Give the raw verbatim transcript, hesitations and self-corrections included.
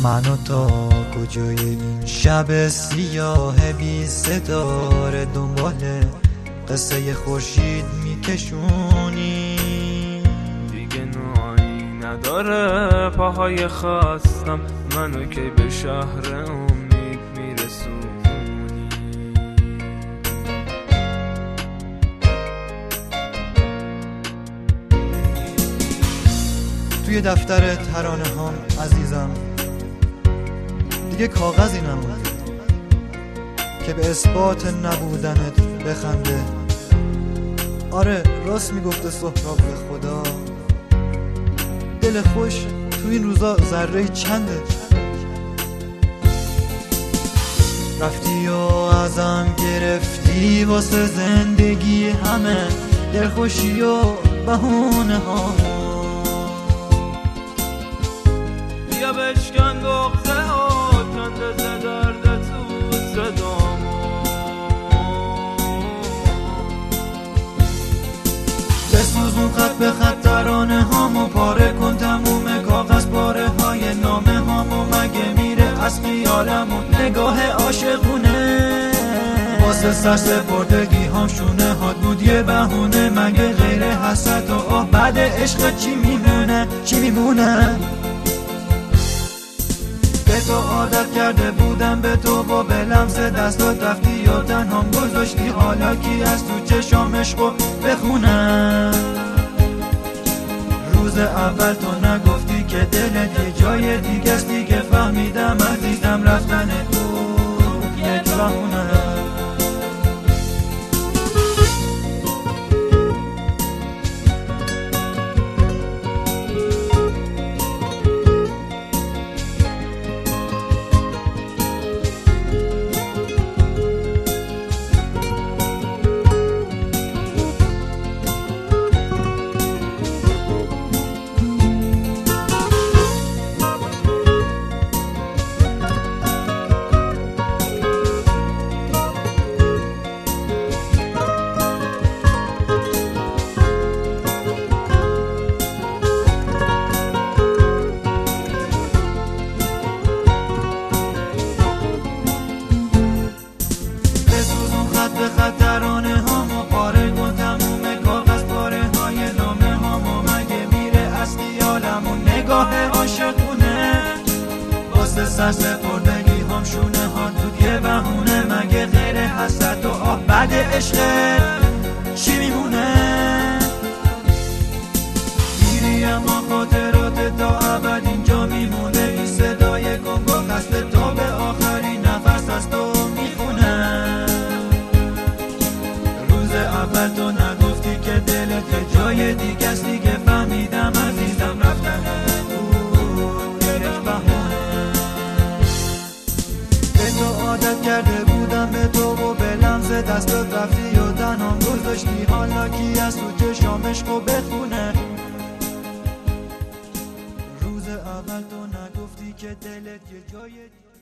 منو تا کجای این شب سیاه بی ستاره دنبال قصه خورشید میکشونی؟ دیگه نوعی نداره پاهای خواستم منو کی به شهر امید میرسونی. توی دفتر ترانه هام عزیزم دیگه کاغذی نمونده که به اثبات نبودنت بخنده. آره راست میگفته سهراب به خدا، دل خوش تو این روزا ذره چنده. رفتی و ازم گرفتی واسه زندگی همه دلخوشی و بهونه ها. بیا بشکن بغضه ها کنده ز درد تو صدامو، بسوزون خط به خط ترانه هامو، پاره کن تموم کاغذ پاره های نامه هامو. مگه میره از خیالمون نگاه عاشقونه واسه سرسپردگی هم شونه هات بود یه بهونه. مگه غیر حسرت و آه بعد عشق چی میمونه چی میمونه؟ به تو عادت کرده بودم به تو با به لمس دستات رفتی و تنهام گذاشتی. حالا کی از تو چشام عشقو بخونه؟ روز اول تو نگفتی که دلت یه جای دیگه است، دیگه فهمیدم عزیزم رفتن تو یک بهونه. به خط ترانه هامو، پاره کن تموم کاغذ پاره های نامه هامو. مگه میره از خیالمون نگاه عاشقونه واسه سرسپردگی هم شونه ها دود یه بهونه. مگه غیر حسرت و آه بعد عشق چی میمونه؟ میری اما خاطرات تا ابد اینجا میمونه. این صدای گنگ و خسته تا به آخرین نفس از تو میخونه. اول تو نگفتی که دلت یه جای دیگه است، دیگه فهمیدم عزیزم رفتن بود یک بهونه. به تو عادت کرده بودم به تو و به لمس دستات رفتی و تنهام گذاشتی. حالا کی از تو چشام عشقو بخونه؟ روز اول تو نگفتی که دلت یه جای دیگه